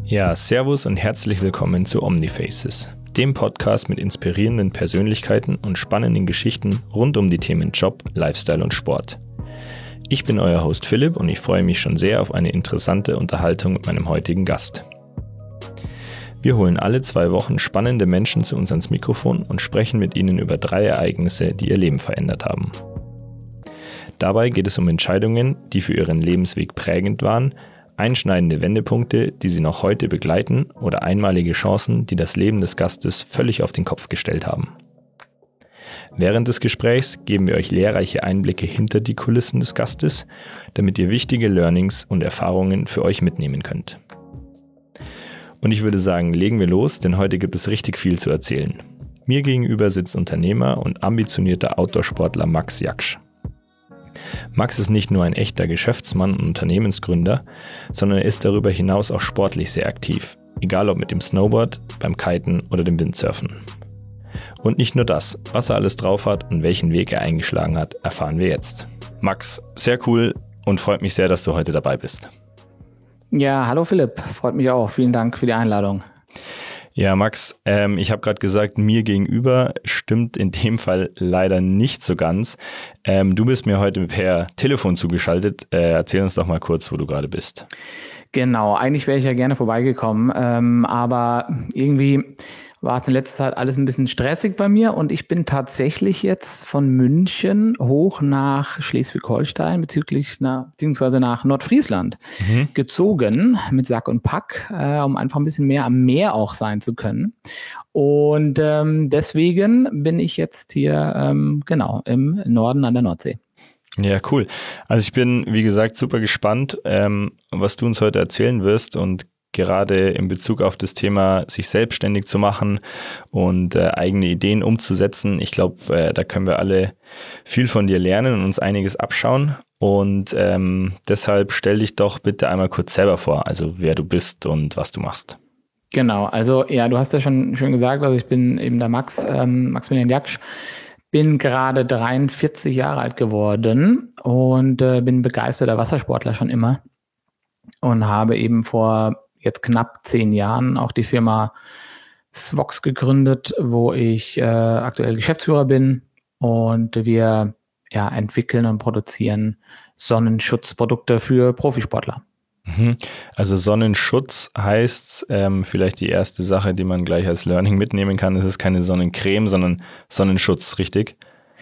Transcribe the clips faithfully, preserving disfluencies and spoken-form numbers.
Ja, servus und herzlich willkommen zu Omnifaces, dem Podcast mit inspirierenden Persönlichkeiten und spannenden Geschichten rund um die Themen Job, Lifestyle und Sport. Ich bin euer Host Philipp und ich freue mich schon sehr auf eine interessante Unterhaltung mit meinem heutigen Gast. Wir holen alle zwei Wochen spannende Menschen zu uns ans Mikrofon und sprechen mit ihnen über drei Ereignisse, die ihr Leben verändert haben. Dabei geht es um Entscheidungen, die für ihren Lebensweg prägend waren, einschneidende Wendepunkte, die sie noch heute begleiten oder einmalige Chancen, die das Leben des Gastes völlig auf den Kopf gestellt haben. Während des Gesprächs geben wir euch lehrreiche Einblicke hinter die Kulissen des Gastes, damit ihr wichtige Learnings und Erfahrungen für euch mitnehmen könnt. Und ich würde sagen, legen wir los, denn heute gibt es richtig viel zu erzählen. Mir gegenüber sitzt Unternehmer und ambitionierter Outdoor-Sportler Max Jaksch. Max ist nicht nur ein echter Geschäftsmann und Unternehmensgründer, sondern er ist darüber hinaus auch sportlich sehr aktiv, egal ob mit dem Snowboard, beim Kiten oder dem Windsurfen. Und nicht nur das, was er alles drauf hat und welchen Weg er eingeschlagen hat, erfahren wir jetzt. Max, sehr cool und freut mich sehr, dass du heute dabei bist. Ja, hallo Philipp, freut mich auch. Vielen Dank für die Einladung. Ja, Max, ähm, ich habe gerade gesagt, mir gegenüber stimmt in dem Fall leider nicht so ganz. Ähm, du bist mir heute per Telefon zugeschaltet. Äh, erzähl uns doch mal kurz, wo du gerade bist. Genau, eigentlich wäre ich ja gerne vorbeigekommen, ähm, aber irgendwie war es in letzter Zeit alles ein bisschen stressig bei mir und ich bin tatsächlich jetzt von München hoch nach Schleswig-Holstein bezüglich nach, beziehungsweise nach Nordfriesland mhm. gezogen mit Sack und Pack, äh, um einfach ein bisschen mehr am Meer auch sein zu können. Und ähm, deswegen bin ich jetzt hier ähm, genau im Norden an der Nordsee. Ja, cool. Also ich bin, wie gesagt, super gespannt, ähm, was du uns heute erzählen wirst und gerade in Bezug auf das Thema, sich selbstständig zu machen und äh, eigene Ideen umzusetzen. Ich glaube, äh, da können wir alle viel von dir lernen und uns einiges abschauen. Und ähm, deshalb stell dich doch bitte einmal kurz selber vor, also wer du bist und was du machst. Genau, also ja, du hast ja schon schön gesagt, also ich bin eben der Max, ähm, Maximilian Jaksch, bin gerade dreiundvierzig Jahre alt geworden und äh, bin begeisterter Wassersportler schon immer und habe eben vor jetzt knapp zehn Jahren auch die Firma Swox gegründet, wo ich äh, aktuell Geschäftsführer bin und wir ja, entwickeln und produzieren Sonnenschutzprodukte für Profisportler. Also Sonnenschutz heißt ähm, vielleicht die erste Sache, die man gleich als Learning mitnehmen kann. Es ist keine Sonnencreme, sondern Sonnenschutz, richtig?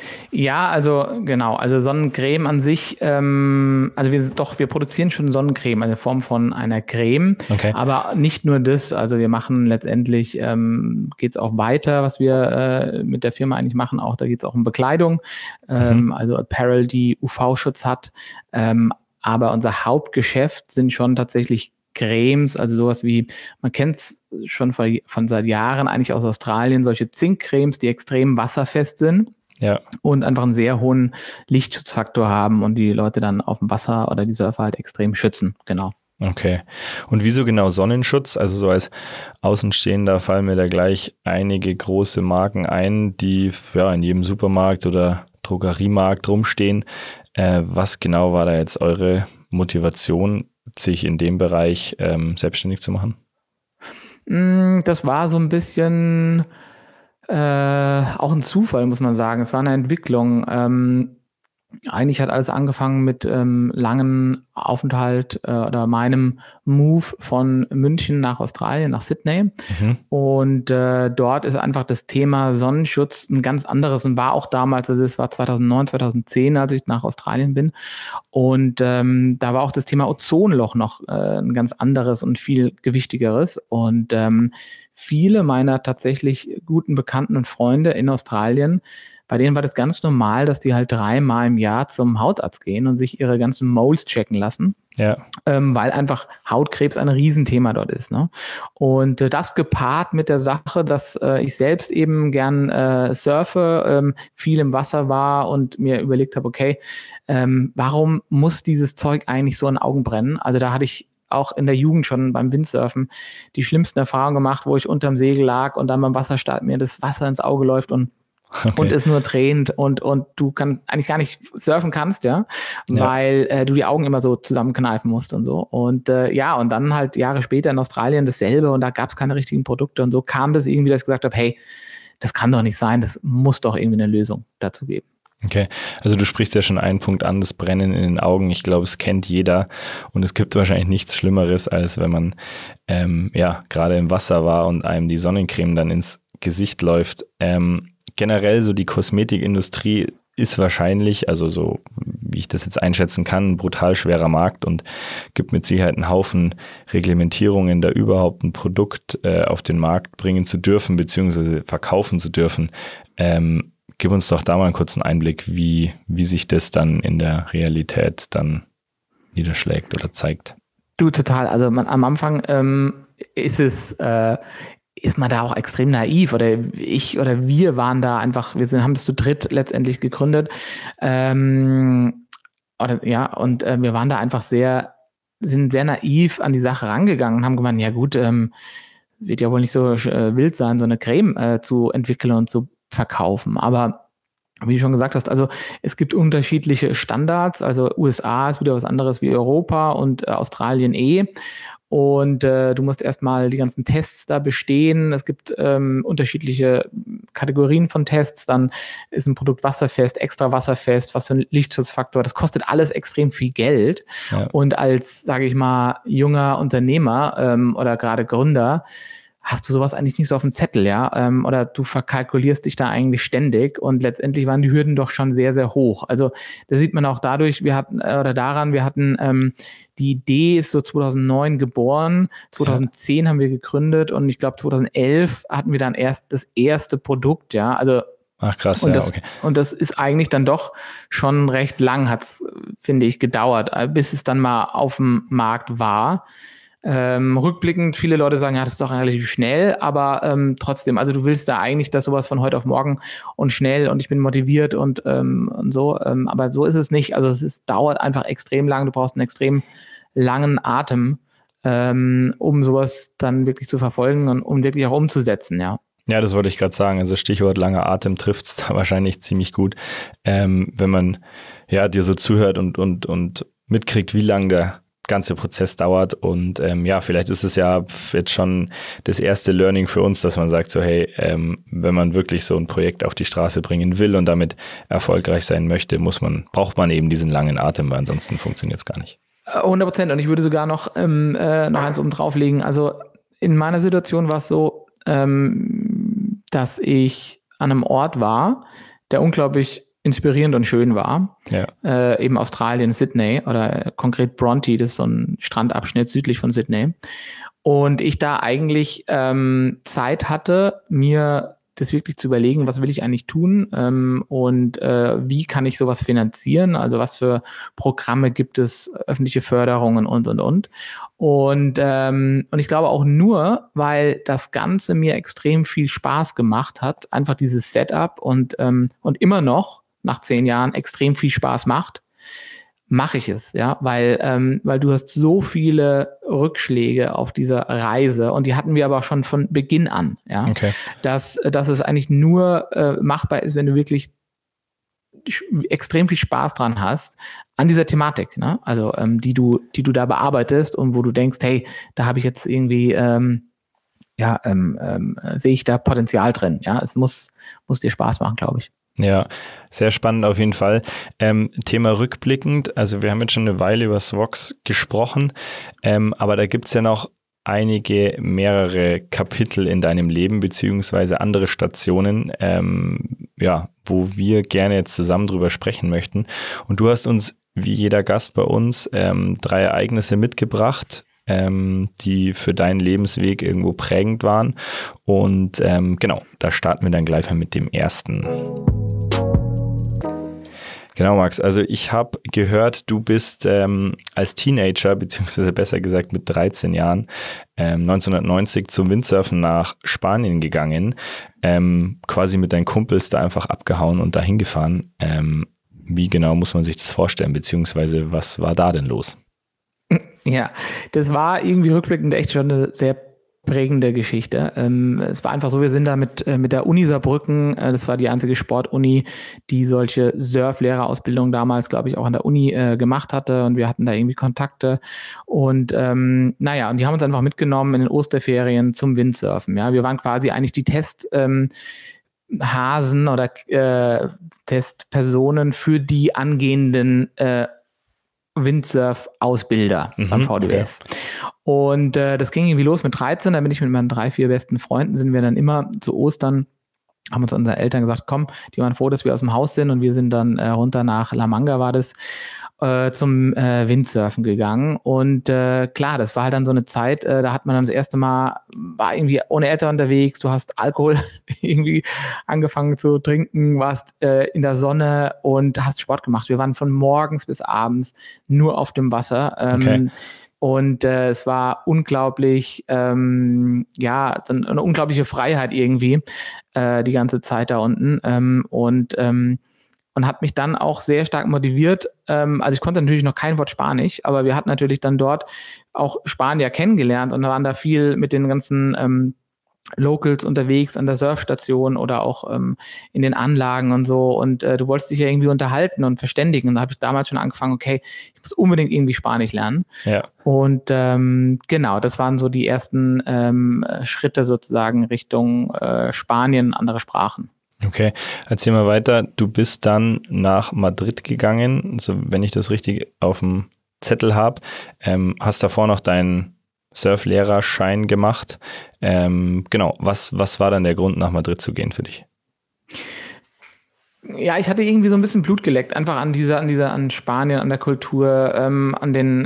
Ja, also genau, also Sonnencreme an sich, ähm, also wir doch, wir produzieren schon Sonnencreme, also in Form von einer Creme, okay. Aber nicht nur das, also wir machen letztendlich, ähm, geht es auch weiter, was wir äh, mit der Firma eigentlich machen, auch da geht es auch um Bekleidung, ähm, mhm. also Apparel, die U V-Schutz hat, ähm, aber unser Hauptgeschäft sind schon tatsächlich Cremes, also sowas wie, man kennt es schon von, von seit Jahren eigentlich aus Australien, solche Zinkcremes, die extrem wasserfest sind. Ja. Und einfach einen sehr hohen Lichtschutzfaktor haben und die Leute dann auf dem Wasser oder die Surfer halt extrem schützen, genau. Okay. Und wieso genau Sonnenschutz? Also so als Außenstehender fallen mir da gleich einige große Marken ein, die ja in jedem Supermarkt oder Drogeriemarkt rumstehen. Äh, was genau war da jetzt eure Motivation, sich in dem Bereich ähm, selbstständig zu machen? Das war so ein bisschen Äh, auch ein Zufall, muss man sagen. Es war eine Entwicklung. Ähm, eigentlich hat alles angefangen mit ähm, langen Aufenthalt äh, oder meinem Move von München nach Australien, nach Sydney. Mhm. Und äh, dort ist einfach das Thema Sonnenschutz ein ganz anderes und war auch damals, also es war zweitausendneun, zweitausendzehn, als ich nach Australien bin. Und ähm, da war auch das Thema Ozonloch noch äh, ein ganz anderes und viel gewichtigeres. Und ähm, viele meiner tatsächlich guten Bekannten und Freunde in Australien, bei denen war das ganz normal, dass die halt dreimal im Jahr zum Hautarzt gehen und sich ihre ganzen Moles checken lassen. Ja. Ähm, weil einfach Hautkrebs ein Riesenthema dort ist. Ne? Und äh, das gepaart mit der Sache, dass äh, ich selbst eben gern äh, surfe, ähm, viel im Wasser war und mir überlegt habe, okay, ähm, warum muss dieses Zeug eigentlich so in Augen brennen? Also da hatte ich auch in der Jugend schon beim Windsurfen die schlimmsten Erfahrungen gemacht, wo ich unterm Segel lag und dann beim Wasserstart mir das Wasser ins Auge läuft und Okay. Und ist nur drehend und, und du kann, eigentlich gar nicht surfen kannst, ja, ja. weil äh, du die Augen immer so zusammenkneifen musst und so. Und äh, ja, und dann halt Jahre später in Australien dasselbe und da gab es keine richtigen Produkte und so kam das irgendwie, dass ich gesagt habe, hey, das kann doch nicht sein, das muss doch irgendwie eine Lösung dazu geben. Okay, also du sprichst ja schon einen Punkt an, das Brennen in den Augen. Ich glaube, es kennt jeder und es gibt wahrscheinlich nichts Schlimmeres, als wenn man ähm, ja gerade im Wasser war und einem die Sonnencreme dann ins Gesicht läuft. Ähm, generell so die Kosmetikindustrie ist wahrscheinlich, also so wie ich das jetzt einschätzen kann, ein brutal schwerer Markt und gibt mit Sicherheit einen Haufen Reglementierungen, da überhaupt ein Produkt äh, auf den Markt bringen zu dürfen, beziehungsweise verkaufen zu dürfen. Ähm, gib uns doch da mal einen kurzen Einblick, wie, wie sich das dann in der Realität dann niederschlägt oder zeigt. Du, total. Also man, am Anfang ähm, ist es... Äh, ist man da auch extrem naiv oder ich oder wir waren da einfach, wir sind, haben es zu dritt letztendlich gegründet ähm, oder, ja, und äh, wir waren da einfach sehr, sind sehr naiv an die Sache rangegangen und haben gemeint, ja gut, ähm, wird ja wohl nicht so äh, wild sein, so eine Creme äh, zu entwickeln und zu verkaufen, aber wie du schon gesagt hast, also es gibt unterschiedliche Standards, also U S A ist wieder was anderes wie Europa und äh, Australien eh. Und äh, du musst erstmal die ganzen Tests da bestehen. Es gibt ähm, unterschiedliche Kategorien von Tests. Dann ist ein Produkt wasserfest, extra wasserfest, was für ein Lichtschutzfaktor. Das kostet alles extrem viel Geld. Ja. Und als, sage ich mal, junger Unternehmer ähm, oder gerade Gründer hast du sowas eigentlich nicht so auf dem Zettel, ja, ähm, oder du verkalkulierst dich da eigentlich ständig und letztendlich waren die Hürden doch schon sehr, sehr hoch. Also da sieht man auch dadurch, wir hatten, äh, oder daran, wir hatten, ähm, die Idee ist so zweitausendneun geboren, zweitausendzehn ja. haben wir gegründet und ich glaube zweitausendelf hatten wir dann erst das erste Produkt, ja, also Ach krass, und ja, das, okay. Und das ist eigentlich dann doch schon recht lang, hat es, finde ich, gedauert, bis es dann mal auf dem Markt war. Ähm, rückblickend, viele Leute sagen, ja, das ist doch relativ schnell, aber ähm, trotzdem, also du willst da eigentlich das sowas von heute auf morgen und schnell und ich bin motiviert und, ähm, und so, ähm, aber so ist es nicht. Also es ist, dauert einfach extrem lang, du brauchst einen extrem langen Atem, ähm, um sowas dann wirklich zu verfolgen und um wirklich auch umzusetzen, ja. Ja, das wollte ich gerade sagen. Also Stichwort langer Atem trifft es da wahrscheinlich ziemlich gut, ähm, wenn man ja dir so zuhört und, und, und mitkriegt, wie lang der ganze Prozess dauert und ähm, ja, vielleicht ist es ja jetzt schon das erste Learning für uns, dass man sagt so, hey, ähm, wenn man wirklich so ein Projekt auf die Straße bringen will und damit erfolgreich sein möchte, muss man, braucht man eben diesen langen Atem, weil ansonsten funktioniert es gar nicht. hundert Prozent und ich würde sogar noch, ähm, äh, noch eins oben drauflegen. Also in meiner Situation war es so, ähm, dass ich an einem Ort war, der unglaublich inspirierend und schön war. Ja. Äh, eben Australien, Sydney oder konkret Bronte, das ist so ein Strandabschnitt südlich von Sydney. Und ich da eigentlich ähm, Zeit hatte, mir das wirklich zu überlegen, was will ich eigentlich tun ähm, und äh, wie kann ich sowas finanzieren, also was für Programme gibt es, öffentliche Förderungen und, und, und. Und, ähm, und ich glaube auch nur, weil das Ganze mir extrem viel Spaß gemacht hat, einfach dieses Setup und, ähm, und immer noch nach zehn Jahren extrem viel Spaß macht, mache ich es, ja, weil, ähm, weil du hast so viele Rückschläge auf dieser Reise und die hatten wir aber schon von Beginn an, ja, okay. dass, dass es eigentlich nur äh, machbar ist, wenn du wirklich extrem viel Spaß dran hast an dieser Thematik, ne? Also ähm, die du, die du da bearbeitest und wo du denkst, hey, da habe ich jetzt irgendwie ähm, ja, ähm, ähm, sehe ich da Potenzial drin, ja, es muss, muss dir Spaß machen, glaube ich. Ja, sehr spannend auf jeden Fall. Ähm, Thema rückblickend, also wir haben jetzt schon eine Weile über Svox gesprochen, ähm, aber da gibt es ja noch einige, mehrere Kapitel in deinem Leben, beziehungsweise andere Stationen, ähm, ja, wo wir gerne jetzt zusammen drüber sprechen möchten. Und du hast uns, wie jeder Gast bei uns, ähm, drei Ereignisse mitgebracht, ähm, die für deinen Lebensweg irgendwo prägend waren. Und ähm, genau, da starten wir dann gleich mal mit dem ersten. Genau, Max. Also ich habe gehört, du bist ähm, als Teenager, beziehungsweise besser gesagt mit dreizehn Jahren, ähm, neunzehnhundertneunzig zum Windsurfen nach Spanien gegangen, ähm, quasi mit deinen Kumpels da einfach abgehauen und dahin gefahren. Ähm, wie genau muss man sich das vorstellen, beziehungsweise was war da denn los? Ja, das war irgendwie rückblickend echt schon eine sehr prägende Geschichte. Ähm, es war einfach so, wir sind da mit, äh, mit der Uni Saarbrücken, äh, das war die einzige Sportuni, die solche Surflehrerausbildung damals, glaube ich, auch an der Uni äh, gemacht hatte, und wir hatten da irgendwie Kontakte und ähm, naja, und die haben uns einfach mitgenommen in den Osterferien zum Windsurfen. Ja, wir waren quasi eigentlich die Test ähm, Hasen oder äh, Testpersonen für die angehenden äh, Windsurf-Ausbilder Mhm, beim V D W S. Okay. Und äh, das ging irgendwie los mit dreizehn, da bin ich mit meinen drei, vier besten Freunden, sind wir dann immer zu Ostern, haben uns unseren Eltern gesagt, komm, die waren froh, dass wir aus dem Haus sind, und wir sind dann äh, runter nach La Manga, war das, äh, zum äh, Windsurfen gegangen. Und äh, klar, das war halt dann so eine Zeit, äh, da hat man dann das erste Mal, war irgendwie ohne Eltern unterwegs, du hast Alkohol irgendwie angefangen zu trinken, warst äh, in der Sonne und hast Sport gemacht. Wir waren von morgens bis abends nur auf dem Wasser. Ähm, Okay. Und äh, es war unglaublich, ähm, ja, eine unglaubliche Freiheit irgendwie, äh, die ganze Zeit da unten. Ähm, und, ähm, und hat mich dann auch sehr stark motiviert. Ähm, also ich konnte natürlich noch kein Wort Spanisch, aber wir hatten natürlich dann dort auch Spanier kennengelernt und waren da viel mit den ganzen ähm, Locals unterwegs an der Surfstation oder auch ähm, in den Anlagen und so, und äh, du wolltest dich ja irgendwie unterhalten und verständigen, und da habe ich damals schon angefangen, okay, ich muss unbedingt irgendwie Spanisch lernen. Ja. Und ähm, genau, das waren so die ersten ähm, Schritte sozusagen Richtung äh, Spanien, andere Sprachen. Okay, erzähl mal weiter. Du bist dann nach Madrid gegangen, also wenn ich das richtig auf dem Zettel habe, ähm, hast davor noch deinen Surflehrerschein gemacht. Ähm, genau, was, was war dann der Grund, nach Madrid zu gehen für dich? Ja, ich hatte irgendwie so ein bisschen Blut geleckt, einfach an dieser, an dieser, an Spanien, an der Kultur, ähm, an den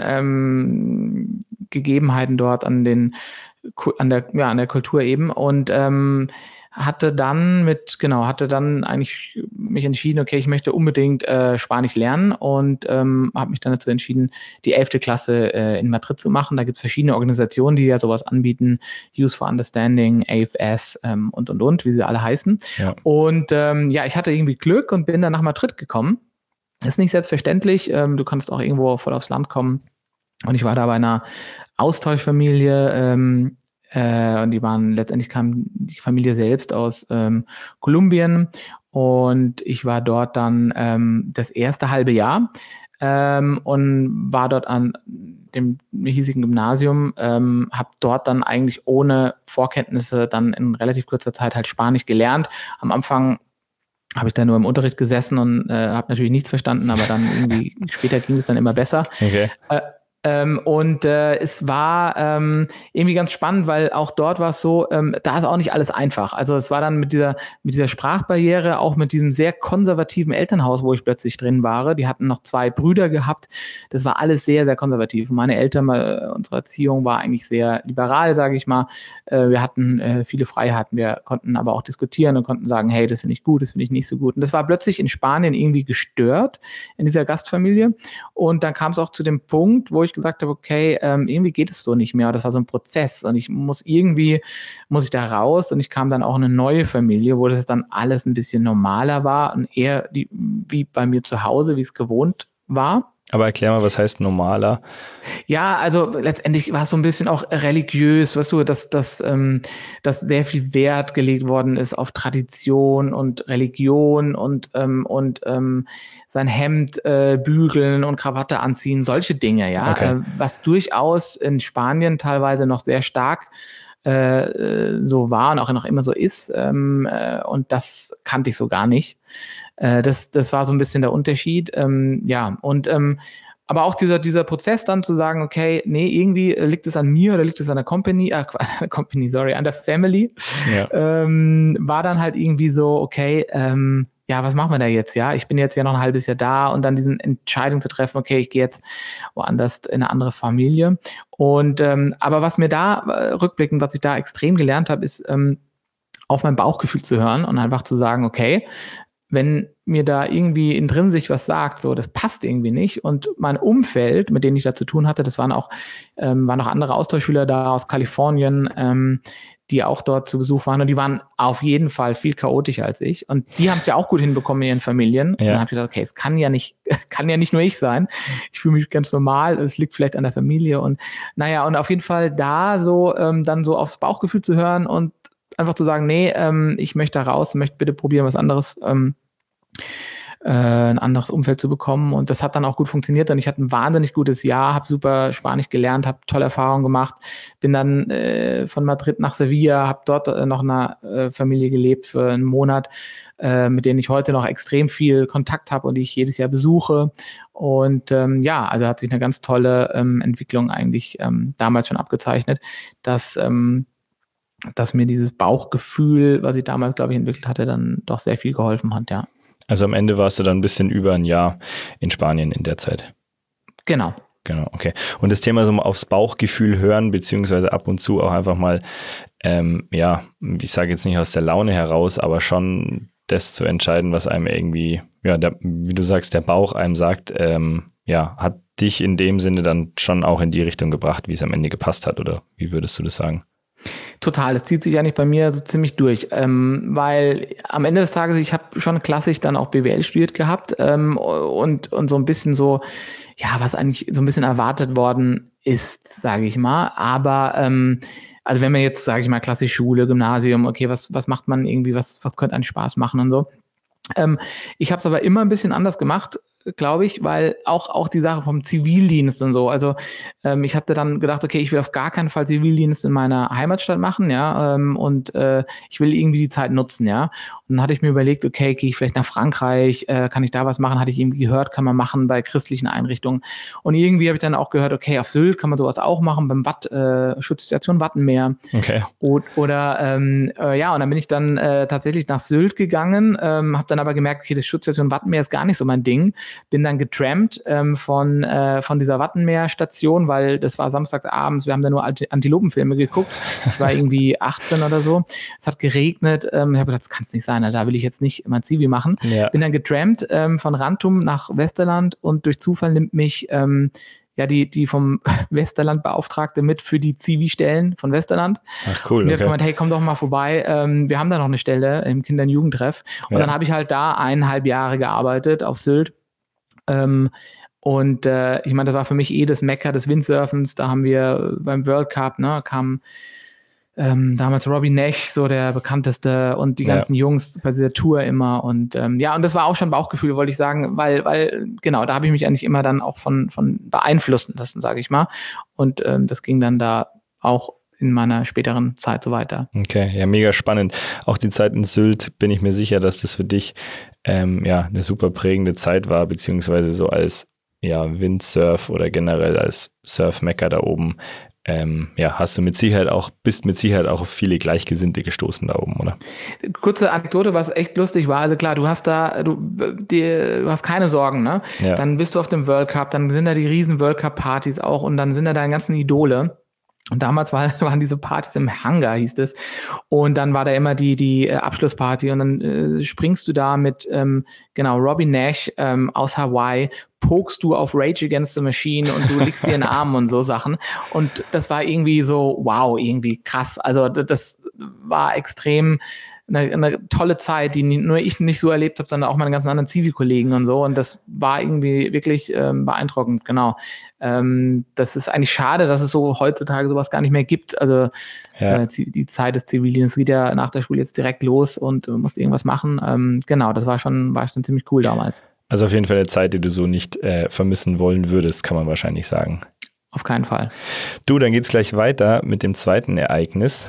ähm, Gegebenheiten dort, an den, an der, ja, an der Kultur eben, und ähm, hatte dann mit, genau, hatte dann eigentlich mich entschieden, okay, ich möchte unbedingt äh, Spanisch lernen, und ähm, habe mich dann dazu entschieden, die elfte Klasse äh, in Madrid zu machen. Da gibt es verschiedene Organisationen, die ja sowas anbieten, Youth for Understanding, A F S ähm, und, und, und, wie sie alle heißen. Ja. Und ähm, ja, ich hatte irgendwie Glück und bin dann nach Madrid gekommen. Das ist nicht selbstverständlich, ähm, du kannst auch irgendwo voll aufs Land kommen. Und ich war da bei einer Austauschfamilie, ähm, Äh, und die waren, letztendlich kam die Familie selbst aus ähm, Kolumbien, und ich war dort dann ähm, das erste halbe Jahr ähm, und war dort an dem hiesigen Gymnasium, ähm, habe dort dann eigentlich ohne Vorkenntnisse dann in relativ kurzer Zeit halt Spanisch gelernt. Am Anfang habe ich da nur im Unterricht gesessen und äh, habe natürlich nichts verstanden, aber dann irgendwie später ging es dann immer besser. Okay. Äh, Ähm, und äh, es war ähm, irgendwie ganz spannend, weil auch dort war es so, ähm, da ist auch nicht alles einfach. Also es war dann mit dieser, mit dieser Sprachbarriere, auch mit diesem sehr konservativen Elternhaus, wo ich plötzlich drin war. Die hatten noch zwei Brüder gehabt. Das war alles sehr, sehr konservativ. Meine Eltern, äh, unsere Erziehung war eigentlich sehr liberal, sage ich mal. Äh, wir hatten äh, viele Freiheiten. Wir konnten aber auch diskutieren und konnten sagen, hey, das finde ich gut, das finde ich nicht so gut. Und das war plötzlich in Spanien irgendwie gestört, in dieser Gastfamilie. Und dann kam es auch zu dem Punkt, wo ich gesagt habe, okay, ähm, irgendwie geht es so nicht mehr. Das war so ein Prozess, und ich muss irgendwie, muss ich da raus, und ich kam dann auch in eine neue Familie, wo das dann alles ein bisschen normaler war und eher die, wie bei mir zu Hause, wie es gewohnt war. Aber erklär mal, was heißt normaler? Ja, also letztendlich war es so ein bisschen auch religiös, weißt du, dass, dass, ähm, dass sehr viel Wert gelegt worden ist auf Tradition und Religion und, ähm, und ähm, sein Hemd äh, bügeln und Krawatte anziehen, solche Dinge, ja. Okay. Äh, was durchaus in Spanien teilweise noch sehr stark äh, so war und auch noch immer so ist. Ähm, äh, und das kannte ich so gar nicht. Äh, das, das war so ein bisschen der Unterschied. Ähm, ja, und ähm, aber auch dieser, dieser Prozess dann zu sagen, okay, nee, irgendwie liegt es an mir oder liegt es an der Company, äh, Company, sorry, an der Family, ja. ähm, war dann halt irgendwie so, okay, ähm, ja, was machen wir da jetzt, ja? Ich bin jetzt ja noch ein halbes Jahr da, und dann diese Entscheidung zu treffen, okay, ich gehe jetzt woanders in eine andere Familie. Und ähm, aber was mir da, äh, rückblickend, was ich da extrem gelernt habe, ist, ähm, auf mein Bauchgefühl zu hören und einfach zu sagen, okay, wenn mir da irgendwie in drin sich was sagt, so, das passt irgendwie nicht. Und mein Umfeld, mit denen ich da zu tun hatte, das waren auch, ähm, waren auch andere Austauschschüler da aus Kalifornien, ähm, die auch dort zu Besuch waren und die waren auf jeden Fall viel chaotischer als ich und die haben es ja auch gut hinbekommen in ihren Familien. Ja. Und dann habe ich gedacht, okay, es kann ja nicht, kann ja nicht nur ich sein. Ich fühle mich ganz normal, es liegt vielleicht an der Familie und naja, und auf jeden Fall da so ähm, dann so aufs Bauchgefühl zu hören und einfach zu sagen, nee, ähm, ich möchte da raus, möchte bitte probieren, was anderes ähm, ein anderes Umfeld zu bekommen und das hat dann auch gut funktioniert und ich hatte ein wahnsinnig gutes Jahr, habe super Spanisch gelernt, habe tolle Erfahrungen gemacht, bin dann äh, von Madrid nach Sevilla, habe dort äh, noch in einer äh, Familie gelebt für einen Monat, äh, mit denen ich heute noch extrem viel Kontakt habe und die ich jedes Jahr besuche und ähm, ja, also hat sich eine ganz tolle ähm, Entwicklung eigentlich ähm, damals schon abgezeichnet, dass ähm, dass mir dieses Bauchgefühl, was ich damals, glaube ich, entwickelt hatte, dann doch sehr viel geholfen hat, ja. Also am Ende warst du dann ein bisschen über ein Jahr in Spanien in der Zeit. Genau. Genau, okay. Und das Thema so aufs Bauchgefühl hören, beziehungsweise ab und zu auch einfach mal, ähm, ja, ich sage jetzt nicht aus der Laune heraus, aber schon das zu entscheiden, was einem irgendwie, ja, der, wie du sagst, der Bauch einem sagt, ähm, ja, hat dich in dem Sinne dann schon auch in die Richtung gebracht, wie es am Ende gepasst hat, oder wie würdest du das sagen? Total, das zieht sich eigentlich bei mir so ziemlich durch, ähm, weil am Ende des Tages, ich habe schon klassisch dann auch B W L studiert gehabt ähm, und, und so ein bisschen so, ja, was eigentlich so ein bisschen erwartet worden ist, sage ich mal, aber ähm, also wenn man jetzt, sage ich mal, klassisch Schule, Gymnasium, okay, was, was macht man irgendwie, was, was könnte einen Spaß machen und so. Ähm, ich habe es aber immer ein bisschen anders gemacht, glaube ich, weil auch, auch die Sache vom Zivildienst und so, also ähm, ich hatte dann gedacht, okay, ich will auf gar keinen Fall Zivildienst in meiner Heimatstadt machen, ja, ähm, und äh, ich will irgendwie die Zeit nutzen, ja, und dann hatte ich mir überlegt, okay, gehe ich vielleicht nach Frankreich, äh, kann ich da was machen, hatte ich irgendwie gehört, kann man machen bei christlichen Einrichtungen und irgendwie habe ich dann auch gehört, okay, auf Sylt kann man sowas auch machen, beim Watt, äh, Schutzstation Wattenmeer, okay. oder, oder ähm, äh, ja, und dann bin ich dann äh, tatsächlich nach Sylt gegangen, ähm, habe dann aber gemerkt, okay, das Schutzstation Wattenmeer ist gar nicht so mein Ding. Bin dann getrampt ähm, von, äh, von dieser Wattenmeer-Station, weil das war samstags abends, wir haben da nur Antilopenfilme geguckt. Ich war irgendwie achtzehn oder so. Es hat geregnet. Ähm, ich habe gedacht, das kann es nicht sein, da will ich jetzt nicht mein Zivi machen. Ja. Bin dann getrampt ähm, von Rantum nach Westerland und durch Zufall nimmt mich ähm, ja die, die vom Westerland Beauftragte mit für die Zivi-Stellen von Westerland. Ach cool, und die okay. hat gemeint, hey, komm doch mal vorbei, ähm, wir haben da noch eine Stelle im Kinder- und Jugendtreff. Und ja. dann habe ich halt da eineinhalb Jahre gearbeitet auf Sylt. Ähm, und äh, ich meine, das war für mich eh das Mekka des Windsurfens. Da haben wir beim World Cup, ne, kam ähm, damals Robbie Nash, so der bekannteste, und die ganzen ja. Jungs bei dieser Tour immer. Und ähm, ja, und das war auch schon Bauchgefühl, wollte ich sagen, weil, weil genau, da habe ich mich eigentlich immer dann auch von, von beeinflussen lassen, sage ich mal. Und ähm, das ging dann da auch in meiner späteren Zeit so weiter. Okay, ja, mega spannend. Auch die Zeit in Sylt, bin ich mir sicher, dass das für dich ähm, ja eine super prägende Zeit war, beziehungsweise so als ja Windsurf oder generell als Surf-Mekka da oben. Ähm, ja, hast du mit Sicherheit auch, bist mit Sicherheit auch auf viele Gleichgesinnte gestoßen da oben, oder? Kurze Anekdote, was echt lustig war. Also klar, du hast da, du, die, du hast keine Sorgen, ne? Ja. Dann bist du auf dem World Cup, dann sind da die riesen World Cup Partys auch und dann sind da deine ganzen Idole. Und damals war, waren diese Partys im Hangar, hieß es. Und dann war da immer die, die äh, Abschlussparty. Und dann äh, springst du da mit, ähm, genau, Robbie Nash ähm, aus Hawaii, pokst du auf Rage Against the Machine und du liegst dir in den Armen und so Sachen. Und das war irgendwie so, wow, irgendwie krass. Also das war extrem eine, eine tolle Zeit, die nur ich nicht so erlebt habe, sondern auch meine ganzen anderen Zivi-Kollegen und so. Und das war irgendwie wirklich ähm, beeindruckend, genau. Ähm, das ist eigentlich schade, dass es so heutzutage sowas gar nicht mehr gibt. Also ja. äh, die Zeit des Zivildienstes geht ja nach der Schule jetzt direkt los und du musst irgendwas machen. Ähm, genau, das war schon, war schon ziemlich cool damals. Also auf jeden Fall eine Zeit, die du so nicht äh, vermissen wollen würdest, kann man wahrscheinlich sagen. Auf keinen Fall. Du, dann geht's gleich weiter mit dem zweiten Ereignis.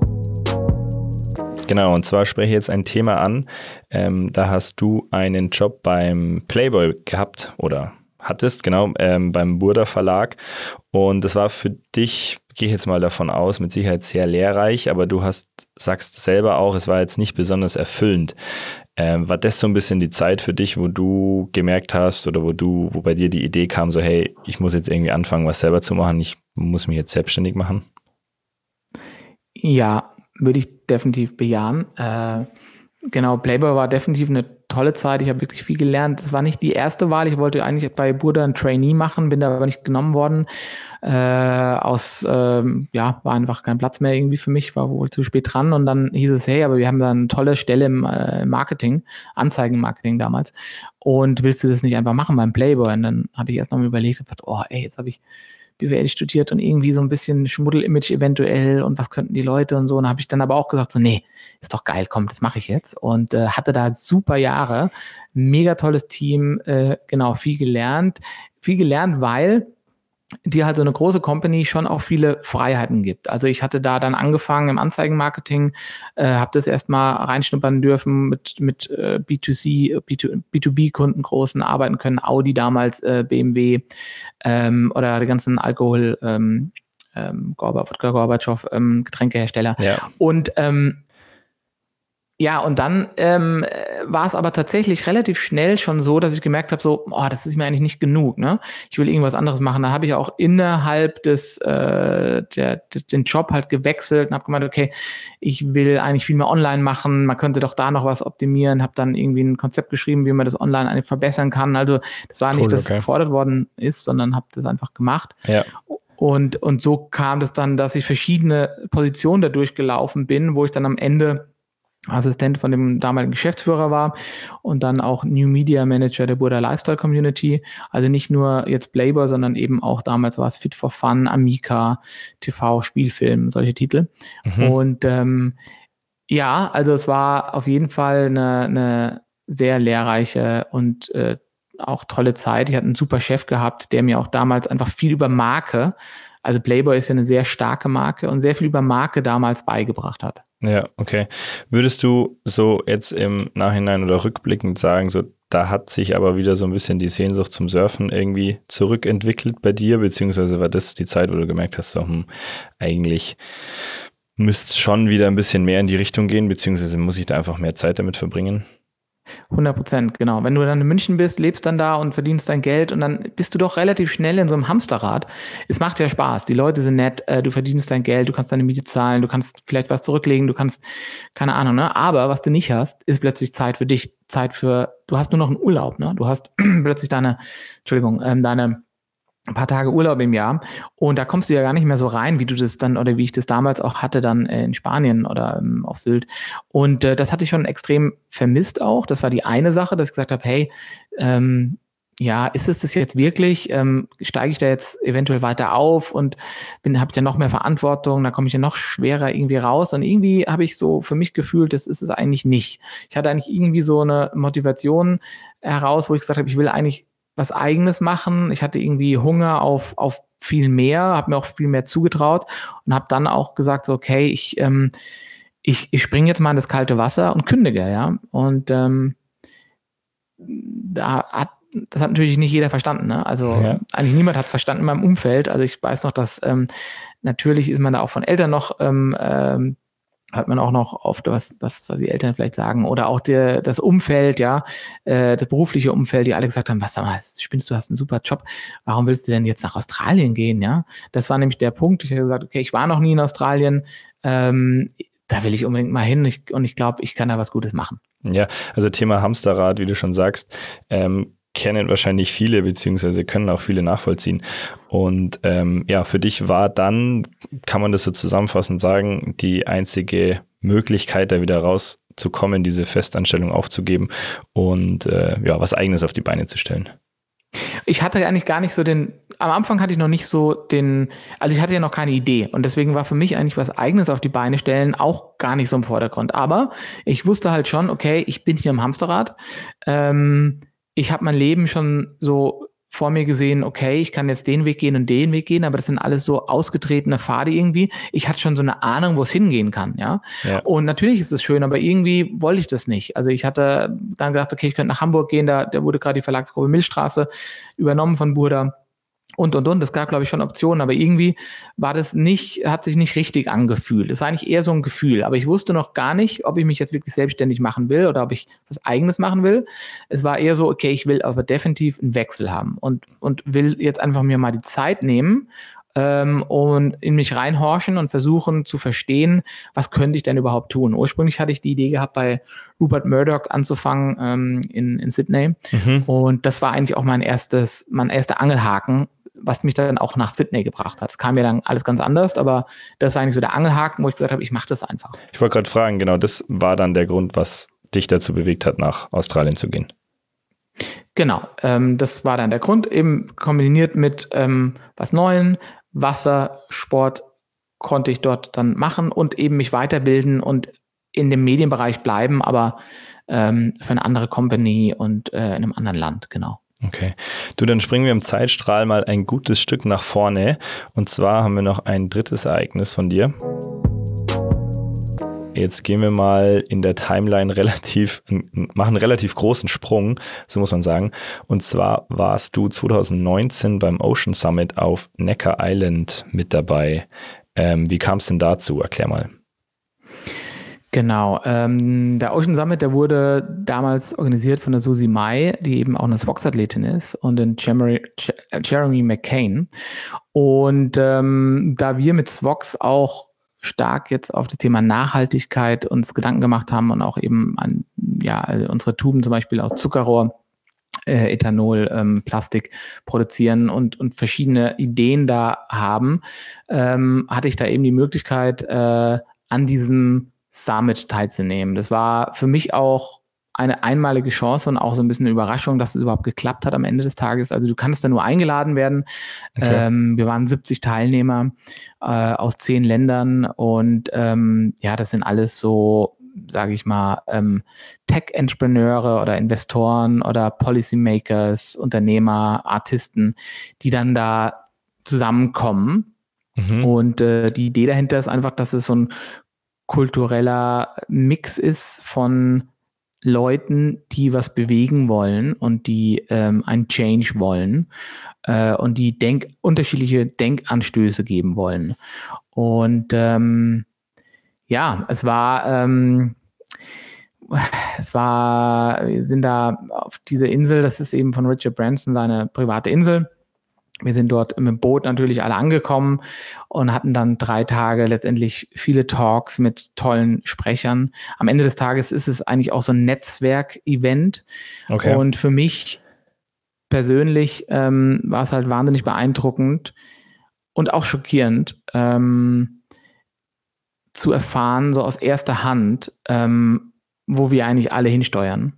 Genau, und zwar spreche ich jetzt ein Thema an. Ähm, da hast du einen Job beim Playboy gehabt oder hattest, genau, ähm, beim Burda Verlag. Und das war für dich, gehe ich jetzt mal davon aus, mit Sicherheit sehr lehrreich, aber du hast, sagst selber auch, es war jetzt nicht besonders erfüllend. Ähm, war das so ein bisschen die Zeit für dich, wo du gemerkt hast oder wo du, wo bei dir die Idee kam, so hey, ich muss jetzt irgendwie anfangen, was selber zu machen, ich muss mich jetzt selbstständig machen? Ja, würde ich definitiv bejahen. Äh, Genau, Playboy war definitiv eine tolle Zeit. Ich habe wirklich viel gelernt. Das war nicht die erste Wahl. Ich wollte eigentlich bei Burda ein Trainee machen, bin da aber nicht genommen worden. Äh, aus, ähm, ja, war einfach kein Platz mehr irgendwie für mich, war wohl zu spät dran. Und dann hieß es, hey, aber wir haben da eine tolle Stelle im äh, Marketing, Anzeigenmarketing damals. Und willst du das nicht einfach machen beim Playboy? Und dann habe ich erst noch mal überlegt und gedacht, oh, ey, jetzt habe ich B W L studiert und irgendwie so ein bisschen Schmuddel-Image eventuell und was könnten die Leute und so. Und habe ich dann aber auch gesagt, so nee, ist doch geil, komm, das mache ich jetzt. Und äh, hatte da super Jahre, mega tolles Team, äh, genau, viel gelernt. Viel gelernt, weil die halt so eine große Company schon auch viele Freiheiten gibt. Also ich hatte da dann angefangen im Anzeigenmarketing, äh, habe das erstmal reinschnuppern dürfen, mit, mit äh, B zwei C, B zwei B Kunden großen arbeiten können, Audi damals, äh, B M W ähm, oder die ganzen Alkohol, ähm, ähm, Wodka Gorbatschow, ähm, Getränkehersteller. Ja. Und ähm, ja, und dann ähm, war es aber tatsächlich relativ schnell schon so, dass ich gemerkt habe, so, oh, das ist mir eigentlich nicht genug, ne? Ich will irgendwas anderes machen. Dann habe ich auch innerhalb des, äh, der, des den Job halt gewechselt und habe gemeint, okay, ich will eigentlich viel mehr online machen. Man könnte doch da noch was optimieren. Habe dann irgendwie ein Konzept geschrieben, wie man das online eigentlich verbessern kann. Also das war Cool, nicht, dass okay. es gefordert worden ist, sondern habe das einfach gemacht. Ja. Und, und so kam das dann, dass ich verschiedene Positionen da durchgelaufen bin, wo ich dann am Ende Assistent von dem damaligen Geschäftsführer war und dann auch New Media Manager der Burda Lifestyle Community. Also nicht nur jetzt Playboy, sondern eben auch damals war es Fit for Fun, Amica, T V, Spielfilm, solche Titel. Mhm. Und ähm, ja, also es war auf jeden Fall eine, eine sehr lehrreiche und äh, auch tolle Zeit. Ich hatte einen super Chef gehabt, der mir auch damals einfach viel über Marke, also Playboy ist ja eine sehr starke Marke und sehr viel über Marke damals beigebracht hat. Ja, okay. Würdest du so jetzt im Nachhinein oder rückblickend sagen, so da hat sich aber wieder so ein bisschen die Sehnsucht zum Surfen irgendwie zurückentwickelt bei dir, beziehungsweise war das die Zeit, wo du gemerkt hast, so hm, eigentlich müsste es schon wieder ein bisschen mehr in die Richtung gehen, beziehungsweise muss ich da einfach mehr Zeit damit verbringen? hundert Prozent, genau. Wenn du dann in München bist, lebst dann da und verdienst dein Geld und dann bist du doch relativ schnell in so einem Hamsterrad. Es macht ja Spaß, die Leute sind nett, äh, du verdienst dein Geld, du kannst deine Miete zahlen, du kannst vielleicht was zurücklegen, du kannst, keine Ahnung, ne? Aber was du nicht hast, ist plötzlich Zeit für dich, Zeit für, du hast nur noch einen Urlaub, ne? Du hast plötzlich deine, Entschuldigung, ähm, deine ein paar Tage Urlaub im Jahr und da kommst du ja gar nicht mehr so rein, wie du das dann oder wie ich das damals auch hatte dann äh, in Spanien oder ähm, auf Sylt und äh, das hatte ich schon extrem vermisst auch, das war die eine Sache, dass ich gesagt habe, hey, ähm, ja, ist es das jetzt wirklich, ähm, steige ich da jetzt eventuell weiter auf und bin, habe ich ja noch mehr Verantwortung, da komme ich ja noch schwerer irgendwie raus und irgendwie habe ich so für mich gefühlt, das ist es eigentlich nicht. Ich hatte eigentlich irgendwie so eine Motivation heraus, wo ich gesagt habe, ich will eigentlich was Eigenes machen. Ich hatte irgendwie Hunger auf, auf viel mehr, habe mir auch viel mehr zugetraut und habe dann auch gesagt, so, okay, ich, ähm, ich, ich springe jetzt mal in das kalte Wasser und kündige, ja. Und ähm, da hat, das hat natürlich nicht jeder verstanden, ne? Also ja. Eigentlich niemand hat es verstanden in meinem Umfeld. Also ich weiß noch, dass ähm, natürlich ist man da auch von Eltern noch ähm, ähm, hat man auch noch oft was, was, was die Eltern vielleicht sagen oder auch der, das Umfeld, ja, äh, das berufliche Umfeld, die alle gesagt haben, was, was spinnst du, hast einen super Job, warum willst du denn jetzt nach Australien gehen, ja? Das war nämlich der Punkt, ich habe gesagt, okay, ich war noch nie in Australien, ähm, da will ich unbedingt mal hin ich, und ich glaube, ich kann da was Gutes machen. Ja, also Thema Hamsterrad, wie du schon sagst, ähm, kennen wahrscheinlich viele, beziehungsweise können auch viele nachvollziehen. Und ähm, ja, für dich war dann, kann man das so zusammenfassend sagen, die einzige Möglichkeit, da wieder rauszukommen, diese Festanstellung aufzugeben und äh, ja, was Eigenes auf die Beine zu stellen. Ich hatte eigentlich gar nicht so den, am Anfang hatte ich noch nicht so den, also ich hatte ja noch keine Idee und deswegen war für mich eigentlich was Eigenes auf die Beine stellen auch gar nicht so im Vordergrund. Aber ich wusste halt schon, okay, ich bin hier im Hamsterrad, ähm, ich habe mein Leben schon so vor mir gesehen, okay, ich kann jetzt den Weg gehen und den Weg gehen, aber das sind alles so ausgetretene Pfade irgendwie. Ich hatte schon so eine Ahnung, wo es hingehen kann, ja? Ja. Und natürlich ist es schön, aber irgendwie wollte ich das nicht. Also ich hatte dann gedacht, okay, ich könnte nach Hamburg gehen, da, da wurde gerade die Verlagsgruppe Milchstraße übernommen von Burda. Und, und, und. Es gab, glaube ich, schon Optionen, aber irgendwie war das nicht, hat sich nicht richtig angefühlt. Das war eigentlich eher so ein Gefühl. Aber ich wusste noch gar nicht, ob ich mich jetzt wirklich selbstständig machen will oder ob ich was Eigenes machen will. Es war eher so, okay, ich will aber definitiv einen Wechsel haben und, und will jetzt einfach mir mal die Zeit nehmen ähm, und in mich reinhorchen und versuchen zu verstehen, was könnte ich denn überhaupt tun. Ursprünglich hatte ich die Idee gehabt, bei Rupert Murdoch anzufangen ähm, in, in Sydney. Mhm. Und das war eigentlich auch mein erstes, mein erster Angelhaken, was mich dann auch nach Sydney gebracht hat. Es kam mir dann alles ganz anders, aber das war eigentlich so der Angelhaken, wo ich gesagt habe, ich mache das einfach. Ich wollte gerade fragen, genau, das war dann der Grund, was dich dazu bewegt hat, nach Australien zu gehen. Genau, ähm, das war dann der Grund, eben kombiniert mit ähm, was Neuem, Wasser, Sport konnte ich dort dann machen und eben mich weiterbilden und in dem Medienbereich bleiben, aber ähm, für eine andere Company und äh, in einem anderen Land, genau. Okay. Du, dann springen wir im Zeitstrahl mal ein gutes Stück nach vorne. Und zwar haben wir noch ein drittes Ereignis von dir. Jetzt gehen wir mal in der Timeline relativ, machen einen relativ großen Sprung, so muss man sagen. Und zwar warst du zwanzig neunzehn beim Ocean Summit auf Necker Island mit dabei. Ähm, wie kam es denn dazu? Erklär mal. Genau, ähm, der Ocean Summit, der wurde damals organisiert von der Susie Mai, die eben auch eine Swox-Athletin ist, und den Jeremy, Jeremy McCain. Und ähm, da wir mit Swox auch stark jetzt auf das Thema Nachhaltigkeit uns Gedanken gemacht haben und auch eben an, ja, also unsere Tuben zum Beispiel aus Zuckerrohr, äh, Ethanol, ähm, Plastik produzieren und, und verschiedene Ideen da haben, ähm, hatte ich da eben die Möglichkeit, äh, an diesem Summit teilzunehmen. Das war für mich auch eine einmalige Chance und auch so ein bisschen eine Überraschung, dass es überhaupt geklappt hat am Ende des Tages. Also du kannst da nur eingeladen werden. Okay. Ähm, wir waren siebzig Teilnehmer äh, aus zehn Ländern und ähm, ja, das sind alles so, sage ich mal, ähm, Tech-Entrepreneure oder Investoren oder Policymakers, Unternehmer, Artisten, die dann da zusammenkommen. Mhm. Und äh, die Idee dahinter ist einfach, dass es so ein kultureller Mix ist von Leuten, die was bewegen wollen und die ähm, ein Change wollen äh, und die denk unterschiedliche Denkanstöße geben wollen. Und ähm, ja, es war, ähm, es war, wir sind da auf dieser Insel, das ist eben von Richard Branson seine private Insel. Wir sind dort mit dem Boot natürlich alle angekommen und hatten dann drei Tage letztendlich viele Talks mit tollen Sprechern. Am Ende des Tages ist es eigentlich auch so ein Netzwerk-Event. Okay. Und für mich persönlich ähm, war es halt wahnsinnig beeindruckend und auch schockierend ähm, zu erfahren, so aus erster Hand, ähm, wo wir eigentlich alle hinsteuern.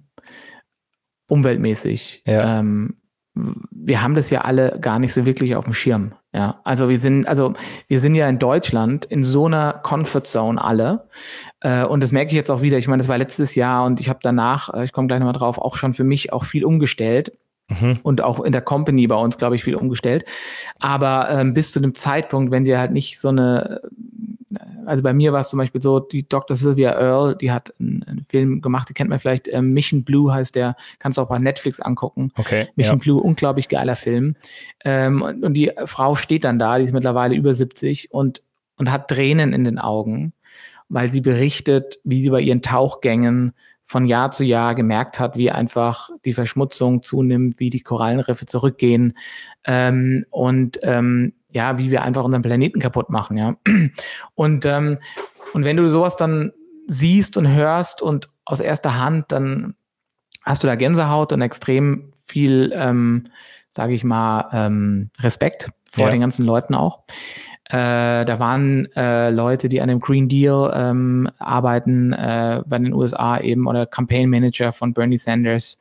Umweltmäßig. Ja. Ähm, wir haben das ja alle gar nicht so wirklich auf dem Schirm. Ja, also wir sind, also wir sind ja in Deutschland in so einer Comfort Zone alle. Äh, und das merke ich jetzt auch wieder. Ich meine, das war letztes Jahr und ich habe danach, ich komme gleich nochmal drauf, auch schon für mich auch viel umgestellt. Mhm. Und auch in der Company bei uns, glaube ich, viel umgestellt. Aber ähm, bis zu dem Zeitpunkt, wenn dir halt nicht so eine, also bei mir war es zum Beispiel so, die Doktor Sylvia Earle, die hat einen, einen Film gemacht, die kennt man vielleicht, ähm, Mission Blue heißt der, kannst du auch bei Netflix angucken. Okay, Mission ja. Blue, unglaublich geiler Film. Ähm, und, und die Frau steht dann da, die ist mittlerweile über siebzig und, und hat Tränen in den Augen, weil sie berichtet, wie sie bei ihren Tauchgängen von Jahr zu Jahr gemerkt hat, wie einfach die Verschmutzung zunimmt, wie die Korallenriffe zurückgehen ähm, und ähm, ja, wie wir einfach unseren Planeten kaputt machen, ja. Und, ähm, und wenn du sowas dann siehst und hörst und aus erster Hand, dann hast du da Gänsehaut und extrem viel, ähm, sage ich mal, ähm, Respekt vor ja. den ganzen Leuten auch. Äh, da waren äh, Leute, die an dem Green Deal ähm, arbeiten, äh, bei den U S A eben, oder Campaign Manager von Bernie Sanders.